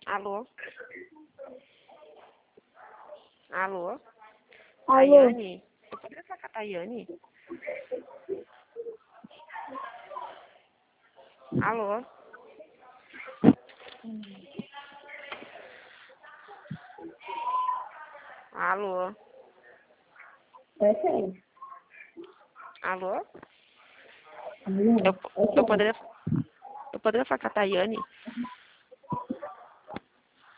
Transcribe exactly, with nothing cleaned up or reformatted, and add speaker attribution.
Speaker 1: Alô? Alô?
Speaker 2: Alô?
Speaker 1: Tayane? Eu poderia falar com a Tayane? Alô? Alô?
Speaker 2: É quem?
Speaker 1: Alô?
Speaker 2: Alô?
Speaker 1: Eu,
Speaker 2: É
Speaker 1: eu
Speaker 2: quem?
Speaker 1: poderia, eu poderia falar com a Tayane?